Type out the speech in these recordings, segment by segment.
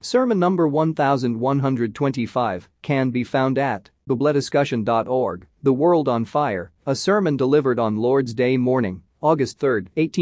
Sermon number 1125 can be found at biblediscussion.org. The World on Fire, a sermon delivered on Lord's Day morning, August 3,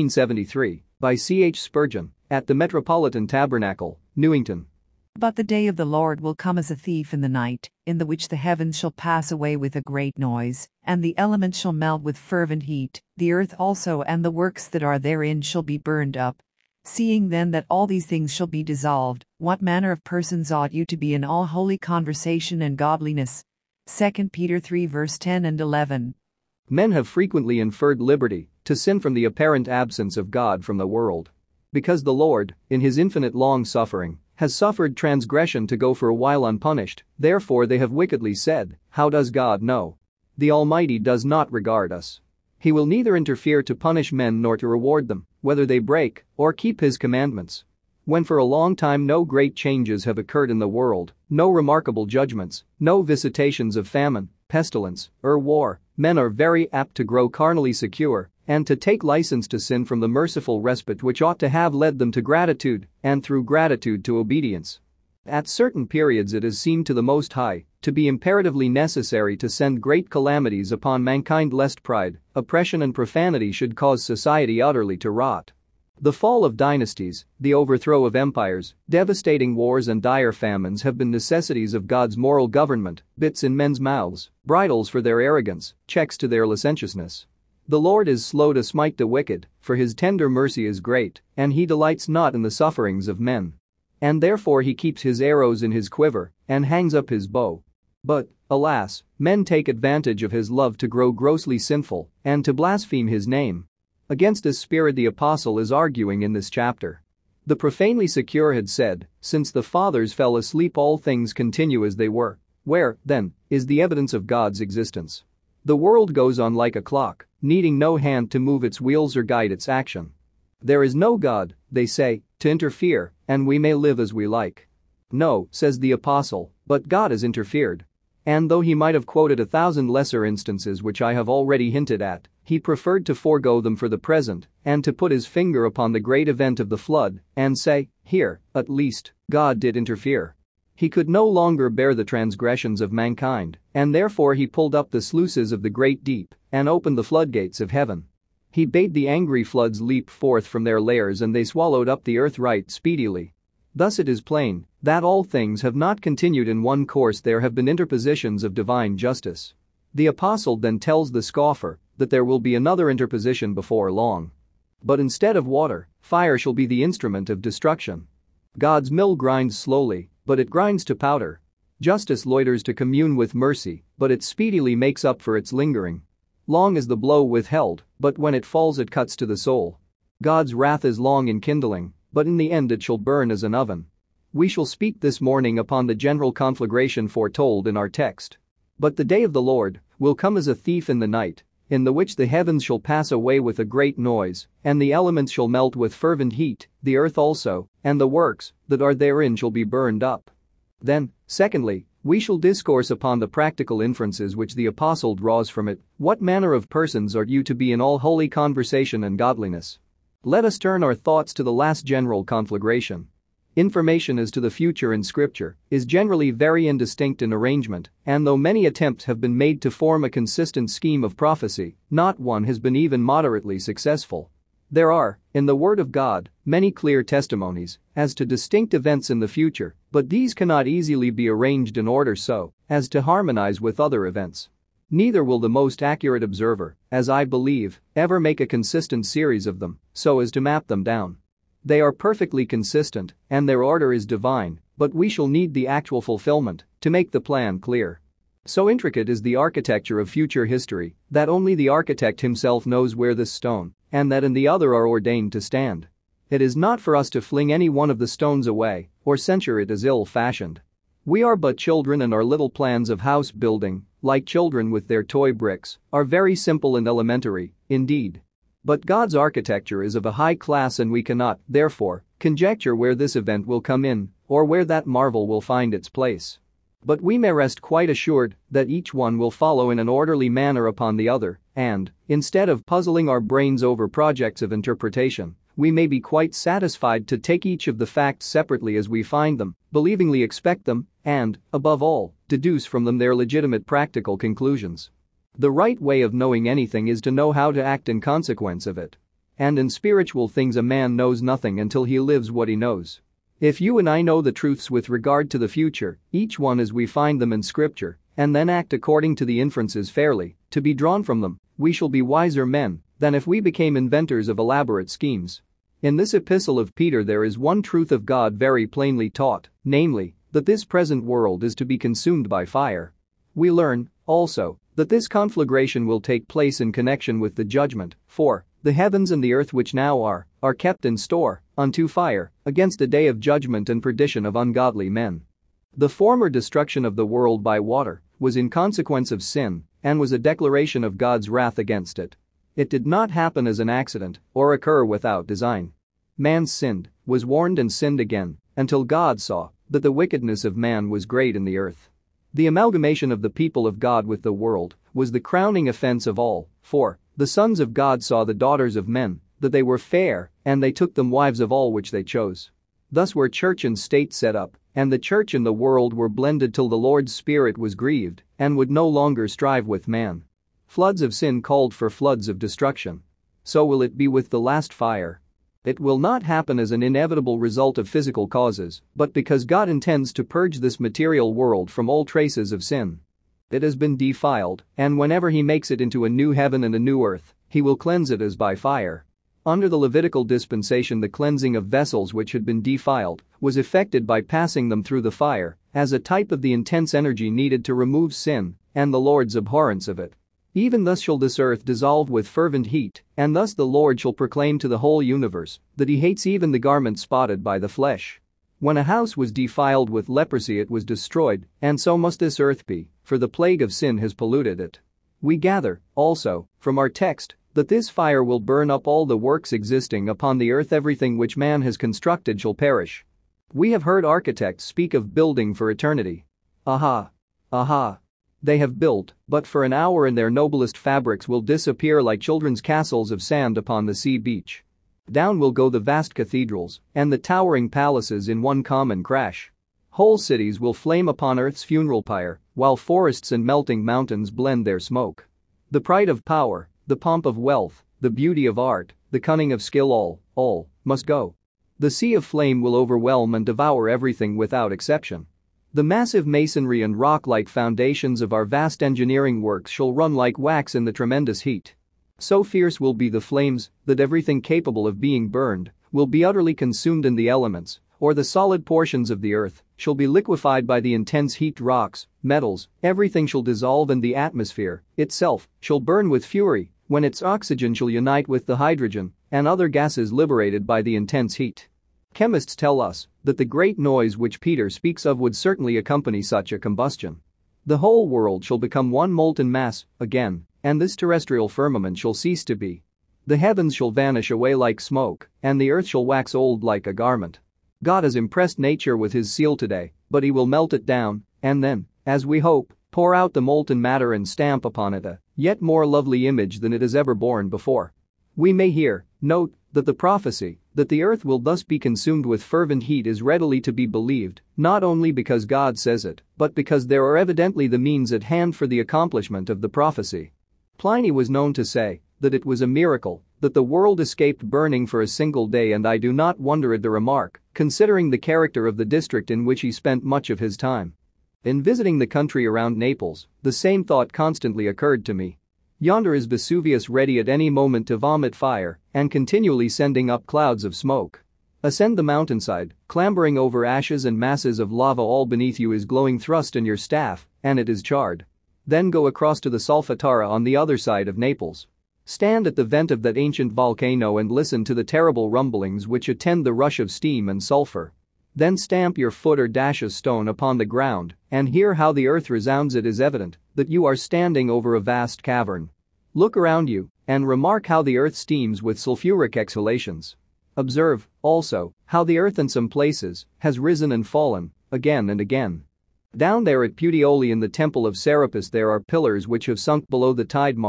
1873, by C.H. Spurgeon, at the Metropolitan Tabernacle, Newington. But the day of the Lord will come as a thief in the night, in the which the heavens shall pass away with a great noise, and the elements shall melt with fervent heat, the earth also and the works that are therein shall be burned up. Seeing then that all these things shall be dissolved, what manner of persons ought you to be in all holy conversation and godliness? 2 Peter 3 verse 10 and 11. Men have frequently inferred liberty to sin from the apparent absence of God from the world. Because the Lord, in his infinite long suffering, has suffered transgression to go for a while unpunished, therefore they have wickedly said, how does God know? The Almighty does not regard us. He will neither interfere to punish men nor to reward them, whether they break or keep his commandments. When for a long time no great changes have occurred in the world, no remarkable judgments, no visitations of famine, pestilence, or war, men are very apt to grow carnally secure and to take license to sin from the merciful respite which ought to have led them to gratitude, and through gratitude to obedience. At certain periods it is seen to the Most High to be imperatively necessary to send great calamities upon mankind lest pride, oppression and profanity should cause society utterly to rot. The fall of dynasties, the overthrow of empires, devastating wars and dire famines have been necessities of God's moral government, bits in men's mouths, bridles for their arrogance, checks to their licentiousness. The Lord is slow to smite the wicked, for his tender mercy is great, and he delights not in the sufferings of men. And therefore he keeps his arrows in his quiver, and hangs up his bow. But, alas, men take advantage of his love to grow grossly sinful, and to blaspheme his name. Against this spirit the apostle is arguing in this chapter. The profanely secure had said, since the fathers fell asleep all things continue as they were. Where, then, is the evidence of God's existence? The world goes on like a clock, needing no hand to move its wheels or guide its action. There is no God, they say, to interfere, and we may live as we like. No, says the apostle, but God has interfered. And though he might have quoted 1,000 lesser instances which I have already hinted at, he preferred to forego them for the present, and to put his finger upon the great event of the flood, and say, here, at least, God did interfere. He could no longer bear the transgressions of mankind, and therefore he pulled up the sluices of the great deep, and opened the floodgates of heaven. He bade the angry floods leap forth from their lairs and they swallowed up the earth right speedily. Thus it is plain that all things have not continued in one course, there have been interpositions of divine justice. The apostle then tells the scoffer that there will be another interposition before long. But instead of water, fire shall be the instrument of destruction. God's mill grinds slowly, but it grinds to powder. Justice loiters to commune with mercy, but it speedily makes up for its lingering. Long is the blow withheld, but when it falls it cuts to the soul. God's wrath is long in kindling, but in the end it shall burn as an oven. We shall speak this morning upon the general conflagration foretold in our text. But the day of the Lord will come as a thief in the night, in the which the heavens shall pass away with a great noise, and the elements shall melt with fervent heat, the earth also, and the works that are therein shall be burned up. Then, secondly, we shall discourse upon the practical inferences which the apostle draws from it. What manner of persons are you to be in all holy conversation and godliness? Let us turn our thoughts to the last general conflagration. Information as to the future in Scripture is generally very indistinct in arrangement, and though many attempts have been made to form a consistent scheme of prophecy, not one has been even moderately successful. There are, in the Word of God, many clear testimonies as to distinct events in the future, but these cannot easily be arranged in order so as to harmonize with other events. Neither will the most accurate observer, as I believe, ever make a consistent series of them so as to map them down. They are perfectly consistent, and their order is divine, but we shall need the actual fulfillment to make the plan clear. So intricate is the architecture of future history that only the architect himself knows where this stone and that and the other are ordained to stand. It is not for us to fling any one of the stones away or censure it as ill-fashioned. We are but children, and our little plans of house building, like children with their toy bricks, are very simple and elementary, indeed. But God's architecture is of a high class, and we cannot, therefore, conjecture where this event will come in or where that marvel will find its place. But we may rest quite assured that each one will follow in an orderly manner upon the other, and, instead of puzzling our brains over projects of interpretation, we may be quite satisfied to take each of the facts separately as we find them, believingly expect them, and, above all, deduce from them their legitimate practical conclusions. The right way of knowing anything is to know how to act in consequence of it. And in spiritual things a man knows nothing until he lives what he knows. If you and I know the truths with regard to the future, each one as we find them in Scripture, and then act according to the inferences fairly to be drawn from them, we shall be wiser men than if we became inventors of elaborate schemes. In this epistle of Peter there is one truth of God very plainly taught, namely, that this present world is to be consumed by fire. We learn, also, that this conflagration will take place in connection with the judgment, for the heavens and the earth which now are kept in store unto fire against a day of judgment and perdition of ungodly men. The former destruction of the world by water was in consequence of sin and was a declaration of God's wrath against it. It did not happen as an accident or occur without design. Man sinned, was warned and sinned again, until God saw that the wickedness of man was great in the earth. The amalgamation of the people of God with the world was the crowning offense of all, for the sons of God saw the daughters of men, that they were fair, and they took them wives of all which they chose. Thus were church and state set up, and the church and the world were blended till the Lord's Spirit was grieved and would no longer strive with man. Floods of sin called for floods of destruction. So will it be with the last fire. It will not happen as an inevitable result of physical causes, but because God intends to purge this material world from all traces of sin. It has been defiled, and whenever he makes it into a new heaven and a new earth, he will cleanse it as by fire. Under the Levitical dispensation, the cleansing of vessels which had been defiled was effected by passing them through the fire, as a type of the intense energy needed to remove sin and the Lord's abhorrence of it. Even thus shall this earth dissolve with fervent heat, and thus the Lord shall proclaim to the whole universe that he hates even the garment spotted by the flesh. When a house was defiled with leprosy it was destroyed, and so must this earth be, for the plague of sin has polluted it. We gather, also, from our text, that this fire will burn up all the works existing upon the earth. Everything which man has constructed shall perish. We have heard architects speak of building for eternity. Aha! Aha! They have built, but for an hour, and their noblest fabrics will disappear like children's castles of sand upon the sea beach. Down will go the vast cathedrals and the towering palaces in one common crash. Whole cities will flame upon earth's funeral pyre, while forests and melting mountains blend their smoke. The pride of power, the pomp of wealth, the beauty of art, the cunning of skill, all must go. The sea of flame will overwhelm and devour everything without exception. The massive masonry and rock-like foundations of our vast engineering works shall run like wax in the tremendous heat. So fierce will be the flames that everything capable of being burned will be utterly consumed in the elements, or the solid portions of the earth shall be liquefied by the intense heat. Rocks, metals, everything shall dissolve, and the atmosphere itself shall burn with fury when its oxygen shall unite with the hydrogen and other gases liberated by the intense heat. Chemists tell us that the great noise which Peter speaks of would certainly accompany such a combustion. The whole world shall become one molten mass again, and this terrestrial firmament shall cease to be. The heavens shall vanish away like smoke, and the earth shall wax old like a garment. God has impressed nature with his seal today, but he will melt it down, and then, as we hope, pour out the molten matter and stamp upon it a yet more lovely image than it has ever borne before. We may here note that the prophecy that the earth will thus be consumed with fervent heat is readily to be believed, not only because God says it, but because there are evidently the means at hand for the accomplishment of the prophecy. Pliny was known to say that it was a miracle that the world escaped burning for a single day, and I do not wonder at the remark, considering the character of the district in which he spent much of his time. In visiting the country around Naples, the same thought constantly occurred to me. Yonder is Vesuvius, ready at any moment to vomit fire and continually sending up clouds of smoke. Ascend the mountainside, clambering over ashes and masses of lava. All beneath you is glowing. Thrust in your staff, and it is charred. Then go across to the Solfatara on the other side of Naples. Stand at the vent of that ancient volcano and listen to the terrible rumblings which attend the rush of steam and sulfur. Then stamp your foot or dash a stone upon the ground and hear how the earth resounds. It is evident that you are standing over a vast cavern. Look around you and remark how the earth steams with sulfuric exhalations. Observe, also, how the earth in some places has risen and fallen again and again. Down there at Puteoli in the temple of Serapis there are pillars which have sunk below the tide mark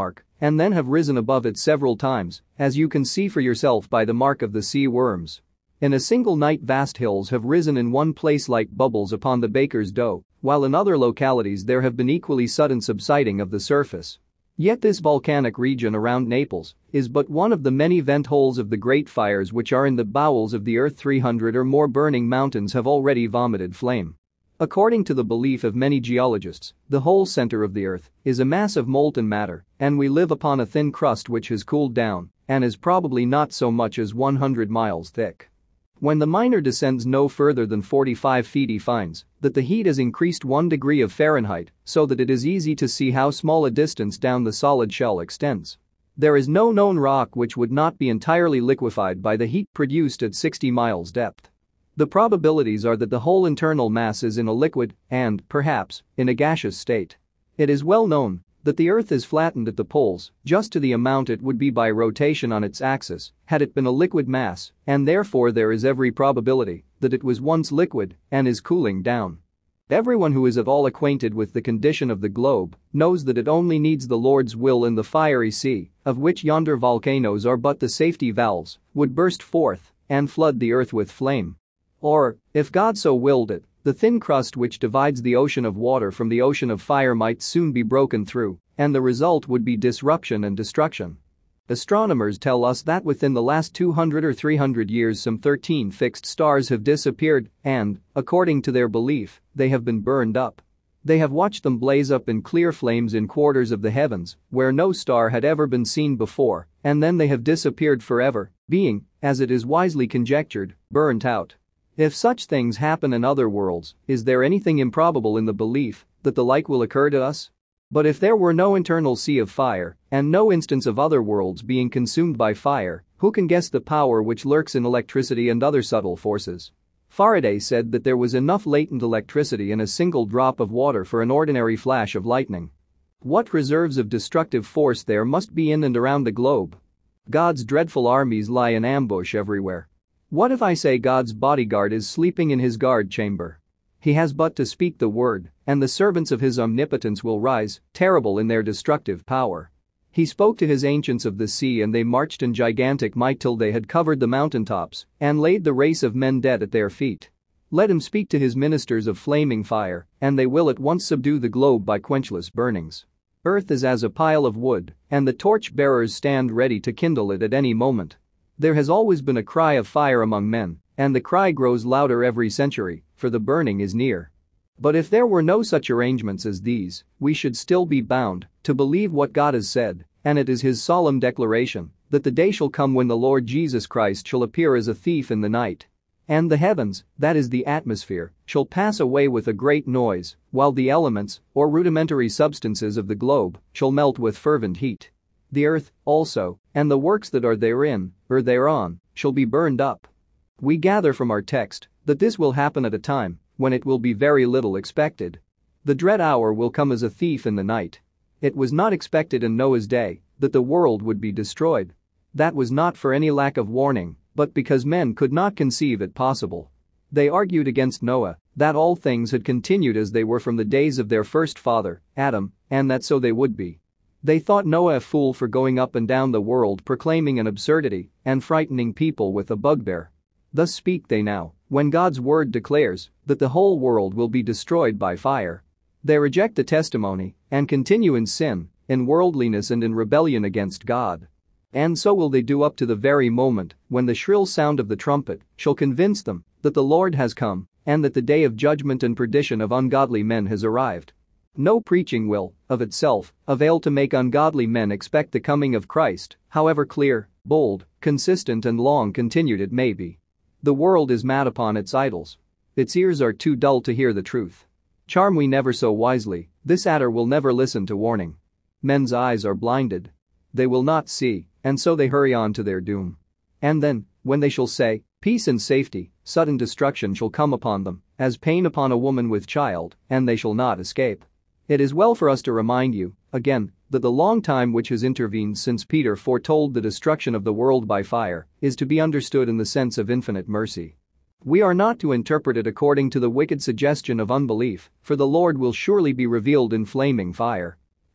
and then have risen above it several times, as you can see for yourself by the mark of the sea worms. In a single night vast hills have risen in one place like bubbles upon the baker's dough, while in other localities there have been equally sudden subsiding of the surface. Yet this volcanic region around Naples is but one of the many vent holes of the great fires which are in the bowels of the earth. 300 or more burning mountains have already vomited flame. According to the belief of many geologists, the whole center of the earth is a mass of molten matter, and we live upon a thin crust which has cooled down and is probably not so much as 100 miles thick. When the miner descends no further than 45 feet, he finds that the heat has increased 1 degree of Fahrenheit so that it is easy to see how small a distance down the solid shell extends. There is no known rock which would not be entirely liquefied by the heat produced at 60 miles depth. The probabilities are that the whole internal mass is in a liquid and, perhaps, in a gaseous state. It is well known that the Earth is flattened at the poles just to the amount it would be by rotation on its axis had it been a liquid mass, and therefore there is every probability that it was once liquid and is cooling down. Everyone who is at all acquainted with the condition of the globe knows that it only needs the Lord's will in the fiery sea, of which yonder volcanoes are but the safety valves, would burst forth and flood the earth with flame. Or, if God so willed it, the thin crust which divides the ocean of water from the ocean of fire might soon be broken through, and the result would be disruption and destruction. Astronomers tell us that within the last 200 or 300 years some 13 fixed stars have disappeared and, according to their belief, they have been burned up. They have watched them blaze up in clear flames in quarters of the heavens where no star had ever been seen before, and then they have disappeared forever, being, as it is wisely conjectured, burnt out. If such things happen in other worlds, is there anything improbable in the belief that the like will occur to us? But if there were no internal sea of fire and no instance of other worlds being consumed by fire, who can guess the power which lurks in electricity and other subtle forces? Faraday said that there was enough latent electricity in a single drop of water for an ordinary flash of lightning. What reserves of destructive force there must be in and around the globe! God's dreadful armies lie in ambush everywhere. What if I say God's bodyguard is sleeping in his guard chamber? He has but to speak the word, and the servants of his omnipotence will rise, terrible in their destructive power. He spoke to his ancients of the sea, and they marched in gigantic might till they had covered the mountaintops and laid the race of men dead at their feet. Let him speak to his ministers of flaming fire, and they will at once subdue the globe by quenchless burnings. Earth is as a pile of wood, and the torch-bearers stand ready to kindle it at any moment. There has always been a cry of fire among men, and the cry grows louder every century, for the burning is near. But if there were no such arrangements as these, we should still be bound to believe what God has said, and it is his solemn declaration that the day shall come when the Lord Jesus Christ shall appear as a thief in the night. And the heavens, that is the atmosphere, shall pass away with a great noise, while the elements, or rudimentary substances of the globe, shall melt with fervent heat. The earth, also, and the works that are therein, or thereon, shall be burned up. We gather from our text that this will happen at a time when it will be very little expected. The dread hour will come as a thief in the night. It was not expected in Noah's day that the world would be destroyed. That was not for any lack of warning, but because men could not conceive it possible. They argued against Noah that all things had continued as they were from the days of their first father, Adam, and that so they would be. They thought Noah a fool for going up and down the world proclaiming an absurdity and frightening people with a bugbear. Thus speak they now, when God's word declares that the whole world will be destroyed by fire. They reject the testimony and continue in sin, in worldliness and in rebellion against God. And so will they do up to the very moment when the shrill sound of the trumpet shall convince them that the Lord has come and that the day of judgment and perdition of ungodly men has arrived. No preaching will, of itself, avail to make ungodly men expect the coming of Christ, however clear, bold, consistent and long continued it may be. The world is mad upon its idols. Its ears are too dull to hear the truth. Charm we never so wisely, this adder will never listen to warning. Men's eyes are blinded. They will not see, and so they hurry on to their doom. And then, when they shall say, peace and safety, sudden destruction shall come upon them, as pain upon a woman with child, and they shall not escape. It is well for us to remind you, again, that the long time which has intervened since Peter foretold the destruction of the world by fire is to be understood in the sense of infinite mercy. We are not to interpret it according to the wicked suggestion of unbelief, for the Lord will surely be revealed in flaming fire.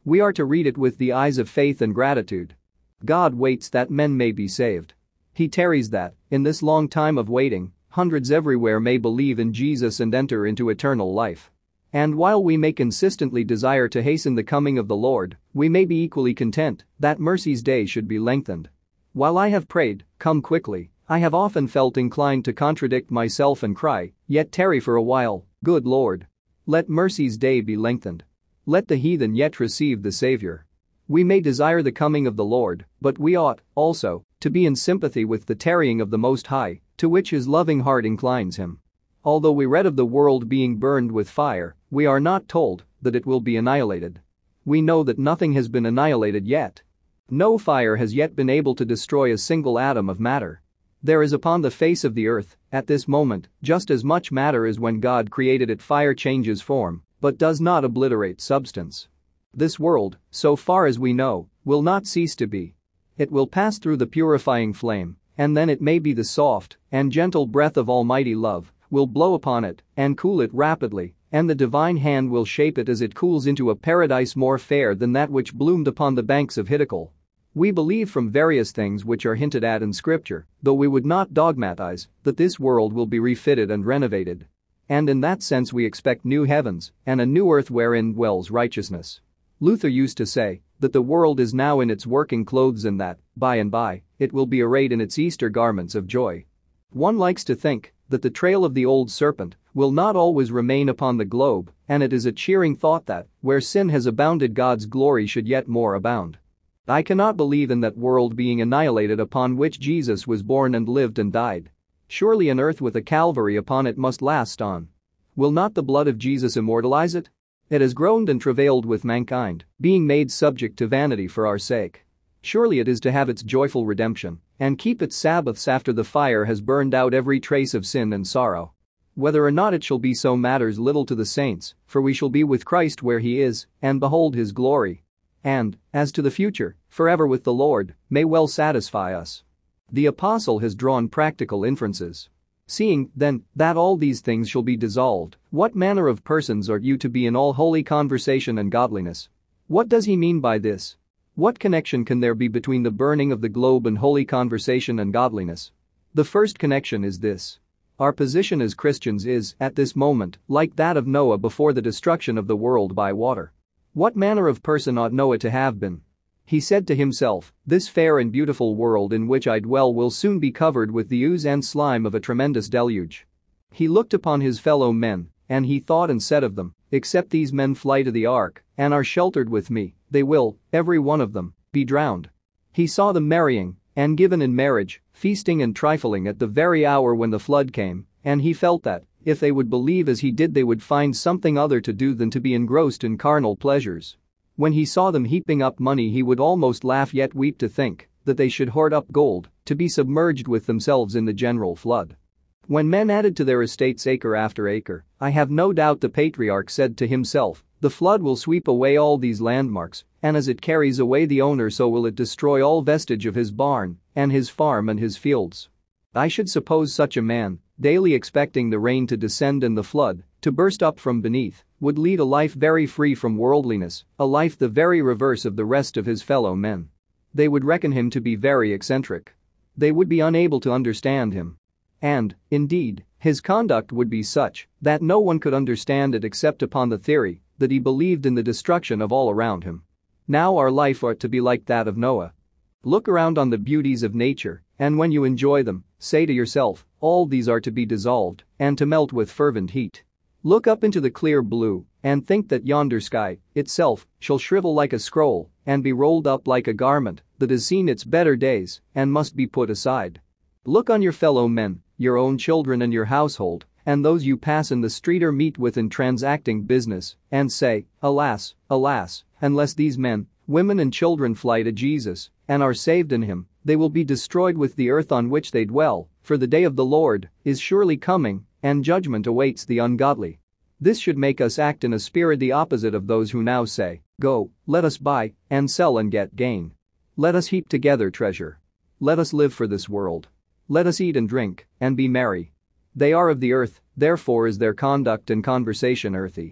We are to read it with the eyes of faith and gratitude. God waits that men may be saved. He tarries that, in this long time of waiting, hundreds everywhere may believe in Jesus and enter into eternal life. And while we may consistently desire to hasten the coming of the Lord, we may be equally content that mercy's day should be lengthened. While I have prayed, "Come quickly," I have often felt inclined to contradict myself and cry, "Yet tarry for a while, good Lord. Let mercy's day be lengthened. Let the heathen yet receive the Savior." We may desire the coming of the Lord, but we ought, also, to be in sympathy with the tarrying of the Most High, to which his loving heart inclines him. Although we read of the world being burned with fire, we are not told that it will be annihilated. We know that nothing has been annihilated yet. No fire has yet been able to destroy a single atom of matter. There is upon the face of the earth, at this moment, just as much matter as when God created it. Fire changes form, but does not obliterate substance. This world, so far as we know, will not cease to be. It will pass through the purifying flame, and then it may be the soft and gentle breath of Almighty love will blow upon it and cool it rapidly, and the divine hand will shape it as it cools into a paradise more fair than that which bloomed upon the banks of Hiddekel. We believe from various things which are hinted at in Scripture, though we would not dogmatize, that this world will be refitted and renovated. And in that sense we expect new heavens and a new earth wherein dwells righteousness. Luther used to say that the world is now in its working clothes and that, by and by, it will be arrayed in its Easter garments of joy. One likes to think that the trail of the old serpent will not always remain upon the globe, and it is a cheering thought that, where sin has abounded, God's glory should yet more abound. I cannot believe in that world being annihilated upon which Jesus was born and lived and died. Surely an earth with a Calvary upon it must last on. Will not the blood of Jesus immortalize it? It has groaned and travailed with mankind, being made subject to vanity for our sake. Surely it is to have its joyful redemption and keep its Sabbaths after the fire has burned out every trace of sin and sorrow. Whether or not it shall be so matters little to the saints, for we shall be with Christ where he is, and behold his glory. And, as to the future, forever with the Lord, may well satisfy us. The apostle has drawn practical inferences. Seeing, then, that all these things shall be dissolved, what manner of persons are you to be in all holy conversation and godliness? What does he mean by this? What connection can there be between the burning of the globe and holy conversation and godliness? The first connection is this. Our position as Christians is, at this moment, like that of Noah before the destruction of the world by water. What manner of person ought Noah to have been? He said to himself, "This fair and beautiful world in which I dwell will soon be covered with the ooze and slime of a tremendous deluge." He looked upon his fellow men, and he thought and said of them, "Except these men fly to the ark and are sheltered with me, they will, every one of them, be drowned." He saw them marrying and given in marriage, feasting and trifling at the very hour when the flood came, and he felt that, if they would believe as he did, they would find something other to do than to be engrossed in carnal pleasures. When he saw them heaping up money, he would almost laugh yet weep to think that they should hoard up gold to be submerged with themselves in the general flood. When men added to their estates acre after acre, I have no doubt the patriarch said to himself, "The flood will sweep away all these landmarks, and as it carries away the owner, so will it destroy all vestige of his barn, and his farm and his fields." I should suppose such a man, daily expecting the rain to descend and the flood to burst up from beneath, would lead a life very free from worldliness, a life the very reverse of the rest of his fellow men. They would reckon him to be very eccentric. They would be unable to understand him. And, indeed, his conduct would be such that no one could understand it except upon the theory that he believed in the destruction of all around him. Now our life ought to be like that of Noah. Look around on the beauties of nature, and when you enjoy them, say to yourself, all these are to be dissolved and to melt with fervent heat. Look up into the clear blue and think that yonder sky itself shall shrivel like a scroll and be rolled up like a garment that has seen its better days and must be put aside. Look on your fellow men, your own children and your household, and those you pass in the street or meet with in transacting business, and say, "Alas, alas, unless these men, women and children fly to Jesus and are saved in him, they will be destroyed with the earth on which they dwell, for the day of the Lord is surely coming, and judgment awaits the ungodly." This should make us act in a spirit the opposite of those who now say, "Go, let us buy and sell and get gain. Let us heap together treasure. Let us live for this world. Let us eat and drink and be merry." They are of the earth, therefore is their conduct and conversation earthy.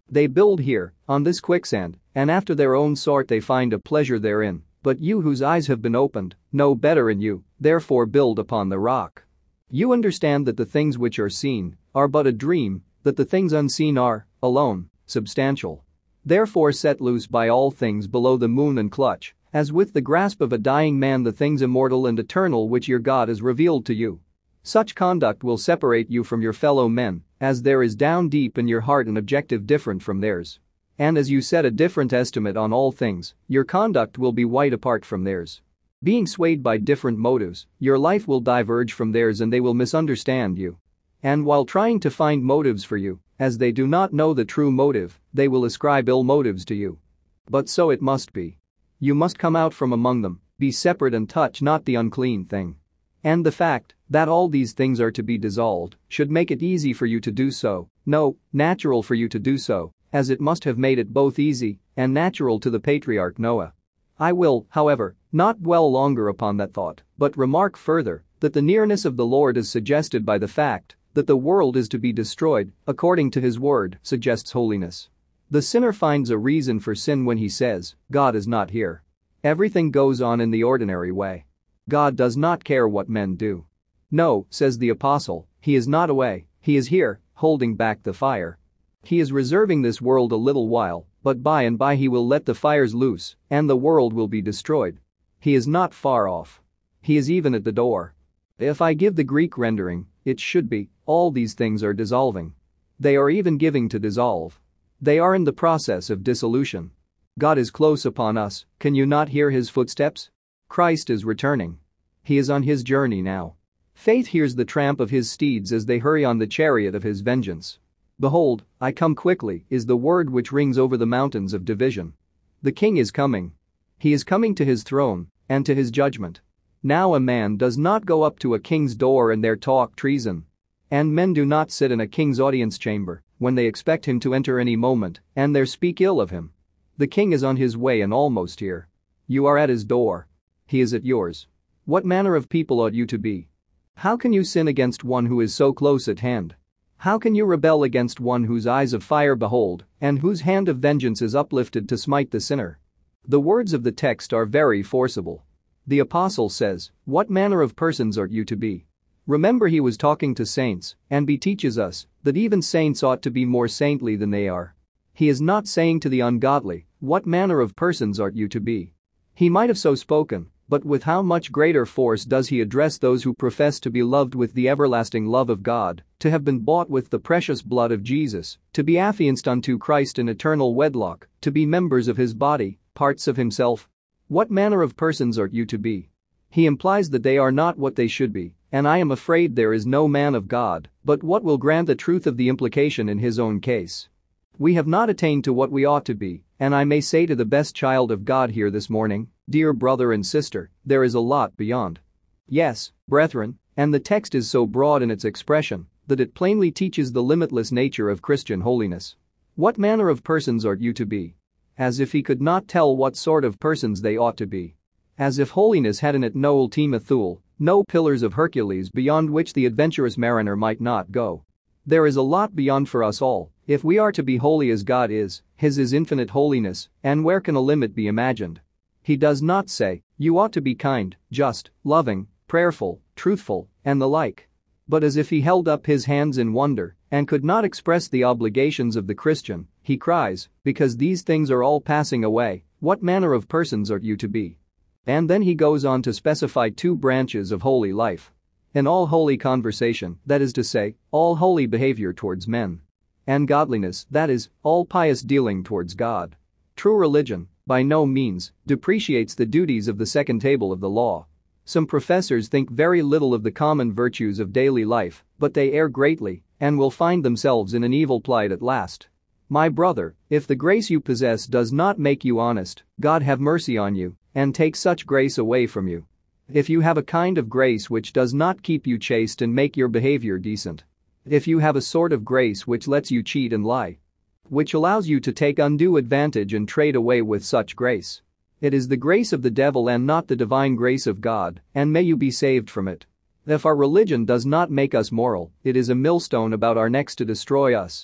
They build here, on this quicksand, and after their own sort they find a pleasure therein, but you whose eyes have been opened, know better in you, therefore build upon the rock. You understand that the things which are seen are but a dream, that the things unseen are, alone, substantial. Therefore set loose by all things below the moon and clutch, as with the grasp of a dying man the things immortal and eternal which your God has revealed to you. Such conduct will separate you from your fellow men, as there is down deep in your heart an objective different from theirs. And as you set a different estimate on all things, your conduct will be wide apart from theirs. Being swayed by different motives, your life will diverge from theirs and they will misunderstand you. And while trying to find motives for you, as they do not know the true motive, they will ascribe ill motives to you. But so it must be. You must come out from among them, be separate and touch not the unclean thing. And the fact that all these things are to be dissolved should make it easy for you to do so, no, natural for you to do so, as it must have made it both easy and natural to the patriarch Noah. I will, however, not dwell longer upon that thought, but remark further that the nearness of the Lord is suggested by the fact that the world is to be destroyed, according to his word, suggests holiness. The sinner finds a reason for sin when he says, God is not here. Everything goes on in the ordinary way. God does not care what men do. No, says the apostle, he is not away, he is here, holding back the fire. He is reserving this world a little while, but by and by he will let the fires loose, and the world will be destroyed. He is not far off. He is even at the door. If I give the Greek rendering, it should be, all these things are dissolving. They are even giving to dissolve. They are in the process of dissolution. God is close upon us, can you not hear his footsteps? Christ is returning. He is on his journey now. Faith hears the tramp of his steeds as they hurry on the chariot of his vengeance. Behold, I come quickly is the word which rings over the mountains of division. The king is coming. He is coming to his throne and to his judgment. Now a man does not go up to a king's door and there talk treason. And men do not sit in a king's audience chamber when they expect him to enter any moment and there speak ill of him. The king is on his way and almost here. You are at his door. He is at yours. What manner of people ought you to be? How can you sin against one who is so close at hand? How can you rebel against one whose eyes of fire behold, and whose hand of vengeance is uplifted to smite the sinner? The words of the text are very forcible. The apostle says, what manner of persons ought you to be? Remember he was talking to saints, and he teaches us that even saints ought to be more saintly than they are. He is not saying to the ungodly, what manner of persons ought you to be? He might have so spoken, but with how much greater force does he address those who profess to be loved with the everlasting love of God, to have been bought with the precious blood of Jesus, to be affianced unto Christ in eternal wedlock, to be members of his body, parts of himself. What manner of persons ought you to be? He implies that they are not what they should be, and I am afraid there is no man of God, but what will grant the truth of the implication in his own case. We have not attained to what we ought to be, and I may say to the best child of God here this morning, dear brother and sister, there is a lot beyond. Yes, brethren, and the text is so broad in its expression that it plainly teaches the limitless nature of Christian holiness. What manner of persons ought you to be? As if he could not tell what sort of persons they ought to be. As if holiness had in it no Ultima Thule, no pillars of Hercules beyond which the adventurous mariner might not go. There is a lot beyond for us all, if we are to be holy as God is, his is infinite holiness, and where can a limit be imagined? He does not say, you ought to be kind, just, loving, prayerful, truthful, and the like. But as if he held up his hands in wonder and could not express the obligations of the Christian, he cries, because these things are all passing away, what manner of persons ought you to be? And then he goes on to specify two branches of holy life. In all holy conversation, that is to say, all holy behavior towards men. And godliness, that is, all pious dealing towards God. True religion, by no means, depreciates the duties of the second table of the law. Some professors think very little of the common virtues of daily life, but they err greatly and will find themselves in an evil plight at last. My brother, if the grace you possess does not make you honest, God have mercy on you and take such grace away from you. If you have a kind of grace which does not keep you chaste and make your behavior decent. If you have a sort of grace which lets you cheat and lie. Which allows you to take undue advantage and trade away with such grace. It is the grace of the devil and not the divine grace of God, and may you be saved from it. If our religion does not make us moral, it is a millstone about our necks to destroy us.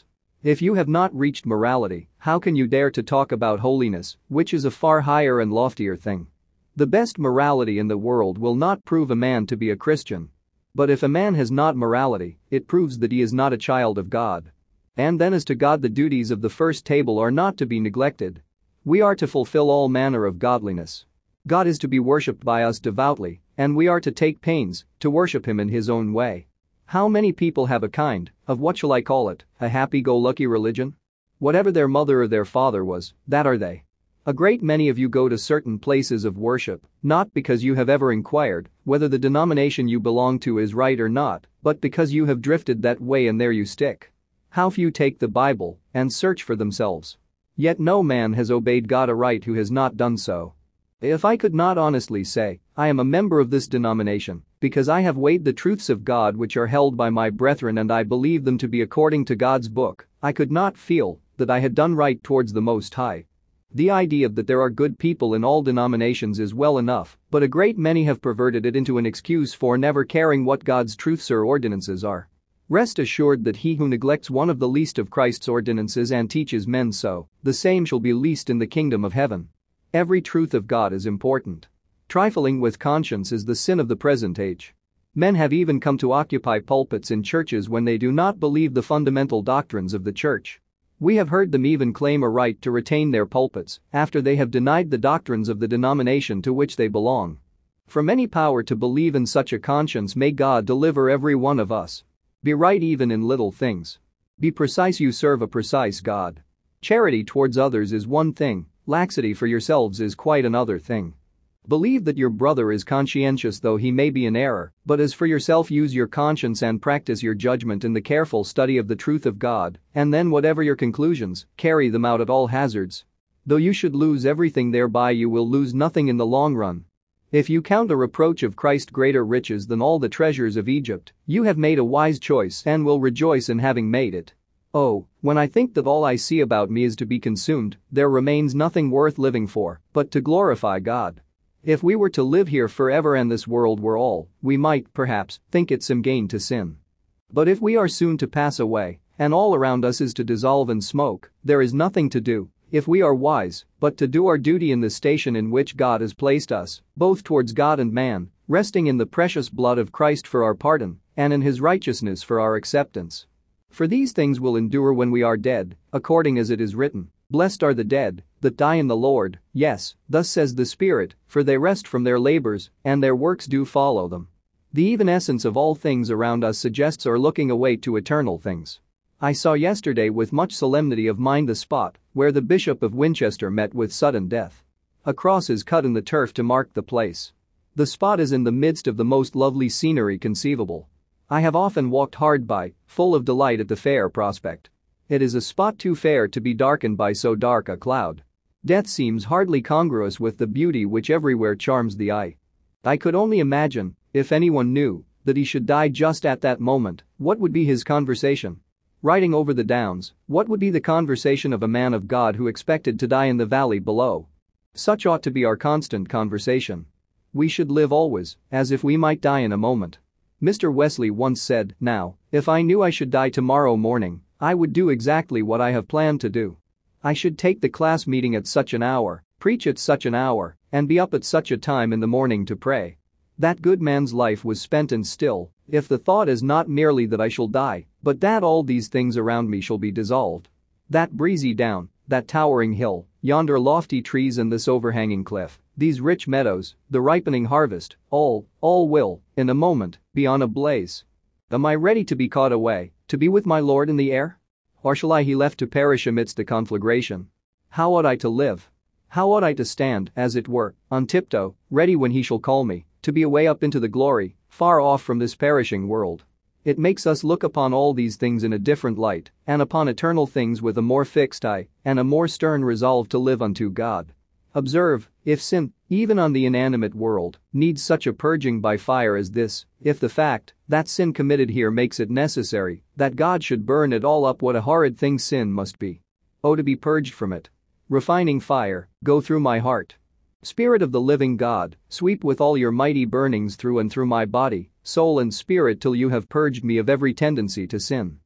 If you have not reached morality, how can you dare to talk about holiness, which is a far higher and loftier thing? The best morality in the world will not prove a man to be a Christian. But if a man has not morality, it proves that he is not a child of God. And then as to God, the duties of the first table are not to be neglected. We are to fulfill all manner of godliness. God is to be worshipped by us devoutly, and we are to take pains to worship him in his own way. How many people have a kind of, what shall I call it, a happy-go-lucky religion? Whatever their mother or their father was, that are they. A great many of you go to certain places of worship, not because you have ever inquired whether the denomination you belong to is right or not, but because you have drifted that way and there you stick. How few take the Bible and search for themselves. Yet no man has obeyed God aright who has not done so. If I could not honestly say, I am a member of this denomination, because I have weighed the truths of God which are held by my brethren and I believe them to be according to God's book, I could not feel that I had done right towards the Most High. The idea that there are good people in all denominations is well enough, but a great many have perverted it into an excuse for never caring what God's truths or ordinances are. Rest assured that he who neglects one of the least of Christ's ordinances and teaches men so, the same shall be least in the kingdom of heaven. Every truth of God is important. Trifling with conscience is the sin of the present age. Men have even come to occupy pulpits in churches when they do not believe the fundamental doctrines of the church. We have heard them even claim a right to retain their pulpits after they have denied the doctrines of the denomination to which they belong. From any power to believe in such a conscience, may God deliver every one of us. Be right even in little things. Be precise, you serve a precise God. Charity towards others is one thing, laxity for yourselves is quite another thing. Believe that your brother is conscientious though he may be in error, but as for yourself, use your conscience and practice your judgment in the careful study of the truth of God, and then whatever your conclusions, carry them out at all hazards. Though you should lose everything thereby, you will lose nothing in the long run. If you count a reproach of Christ greater riches than all the treasures of Egypt, you have made a wise choice and will rejoice in having made it. Oh, when I think that all I see about me is to be consumed, there remains nothing worth living for but to glorify God. If we were to live here forever and this world were all, we might, perhaps, think it some gain to sin. But if we are soon to pass away, and all around us is to dissolve in smoke, there is nothing to do, if we are wise, but to do our duty in the station in which God has placed us, both towards God and man, resting in the precious blood of Christ for our pardon, and in his righteousness for our acceptance. For these things will endure when we are dead, according as it is written, blessed are the dead that die in the Lord, yes, thus says the Spirit, for they rest from their labors, and their works do follow them. The even essence of all things around us suggests our looking away to eternal things. I saw yesterday with much solemnity of mind the spot where the Bishop of Winchester met with sudden death. A cross is cut in the turf to mark the place. The spot is in the midst of the most lovely scenery conceivable. I have often walked hard by, full of delight at the fair prospect. It is a spot too fair to be darkened by so dark a cloud. Death seems hardly congruous with the beauty which everywhere charms the eye. I could only imagine, if anyone knew, that he should die just at that moment, what would be his conversation? Riding over the downs, what would be the conversation of a man of God who expected to die in the valley below? Such ought to be our constant conversation. We should live always, as if we might die in a moment. Mr. Wesley once said, "Now, if I knew I should die tomorrow morning, I would do exactly what I have planned to do. I should take the class meeting at such an hour, preach at such an hour, and be up at such a time in the morning to pray." That good man's life was spent in still, if the thought is not merely that I shall die, but that all these things around me shall be dissolved. That breezy down, that towering hill, yonder lofty trees and this overhanging cliff, these rich meadows, the ripening harvest, all will, in a moment, be on a blaze. Am I ready to be caught away, to be with my Lord in the air? Or shall I be left to perish amidst the conflagration? How ought I to live? How ought I to stand, as it were, on tiptoe, ready when he shall call me, to be away up into the glory, far off from this perishing world? It makes us look upon all these things in a different light, and upon eternal things with a more fixed eye, and a more stern resolve to live unto God. Observe, if sin, even on the inanimate world, needs such a purging by fire as this, if the fact that sin committed here makes it necessary that God should burn it all up, what a horrid thing sin must be. Oh, to be purged from it. Refining fire, go through my heart. Spirit of the living God, sweep with all your mighty burnings through and through my body, soul and spirit till you have purged me of every tendency to sin.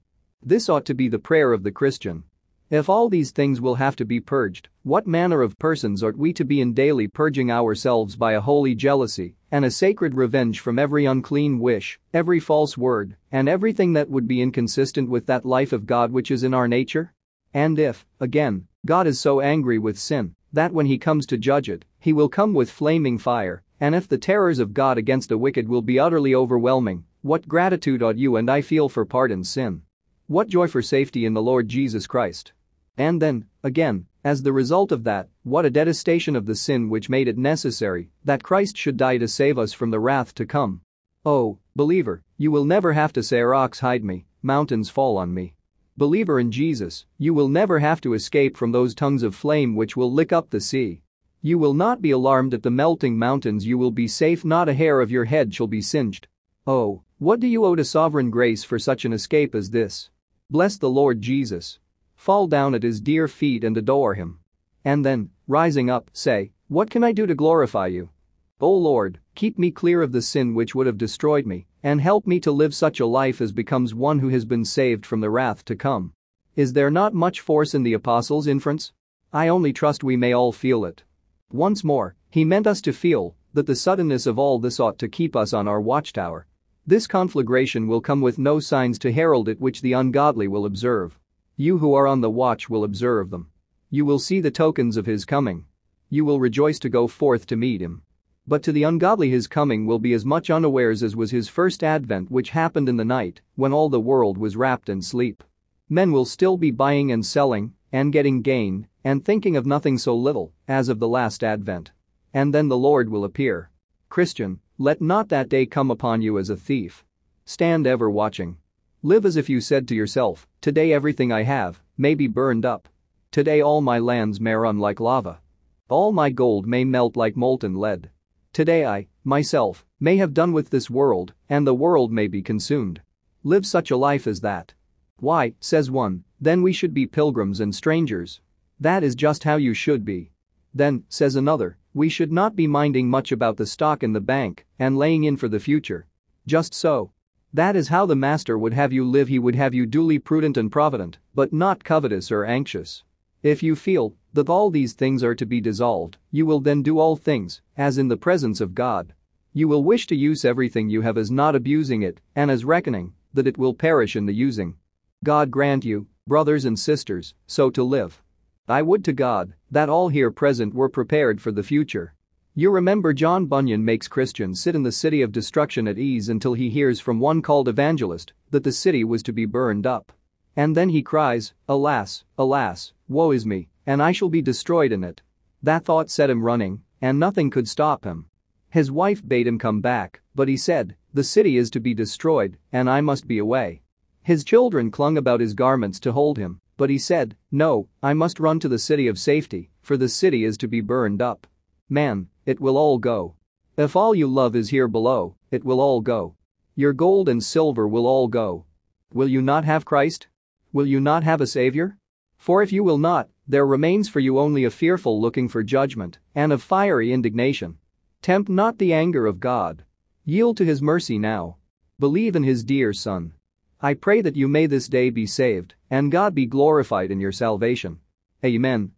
This ought to be the prayer of the Christian. If all these things will have to be purged, what manner of persons ought we to be in daily purging ourselves by a holy jealousy and a sacred revenge from every unclean wish, every false word, and everything that would be inconsistent with that life of God which is in our nature? And if, again, God is so angry with sin that when he comes to judge it, he will come with flaming fire, and if the terrors of God against the wicked will be utterly overwhelming, what gratitude ought you and I feel for pardoned sin? What joy for safety in the Lord Jesus Christ? And then, again, as the result of that, what a detestation of the sin which made it necessary that Christ should die to save us from the wrath to come. Oh, believer, you will never have to say, "Rocks hide me, mountains fall on me." Believer in Jesus, you will never have to escape from those tongues of flame which will lick up the sea. You will not be alarmed at the melting mountains, you will be safe, not a hair of your head shall be singed. Oh, what do you owe to sovereign grace for such an escape as this? Bless the Lord Jesus. Fall down at his dear feet and adore him. And then, rising up, say, "What can I do to glorify you? O Lord, keep me clear of the sin which would have destroyed me, and help me to live such a life as becomes one who has been saved from the wrath to come." Is there not much force in the apostle's inference? I only trust we may all feel it. Once more, he meant us to feel that the suddenness of all this ought to keep us on our watchtower. This conflagration will come with no signs to herald it which the ungodly will observe. You who are on the watch will observe them. You will see the tokens of his coming. You will rejoice to go forth to meet him. But to the ungodly his coming will be as much unawares as was his first advent, which happened in the night when all the world was wrapped in sleep. Men will still be buying and selling and getting gain and thinking of nothing so little as of the last advent. And then the Lord will appear. Christian, let not that day come upon you as a thief. Stand ever watching. Live as if you said to yourself, "Today everything I have may be burned up. Today all my lands may run like lava. All my gold may melt like molten lead. Today I, myself, may have done with this world, and the world may be consumed." Live such a life as that. Why, says one, then we should be pilgrims and strangers. That is just how you should be. Then, says another, we should not be minding much about the stock in the bank and laying in for the future. Just so. That is how the Master would have you live. He would have you duly prudent and provident, but not covetous or anxious. If you feel that all these things are to be dissolved, you will then do all things as in the presence of God. You will wish to use everything you have as not abusing it and as reckoning that it will perish in the using. God grant you, brothers and sisters, so to live. I would to God that all here present were prepared for the future. You remember John Bunyan makes Christians sit in the city of destruction at ease until he hears from one called evangelist that the city was to be burned up. And then he cries, "Alas, alas, woe is me, and I shall be destroyed in it." That thought set him running, and nothing could stop him. His wife bade him come back, but he said, "The city is to be destroyed, and I must be away." His children clung about his garments to hold him, but he said, "No, I must run to the city of safety, for the city is to be burned up." Man, it will all go. If all you love is here below, it will all go. Your gold and silver will all go. Will you not have Christ? Will you not have a Savior? For if you will not, there remains for you only a fearful looking for judgment and a fiery indignation. Tempt not the anger of God. Yield to his mercy now. Believe in his dear Son. I pray that you may this day be saved and God be glorified in your salvation. Amen.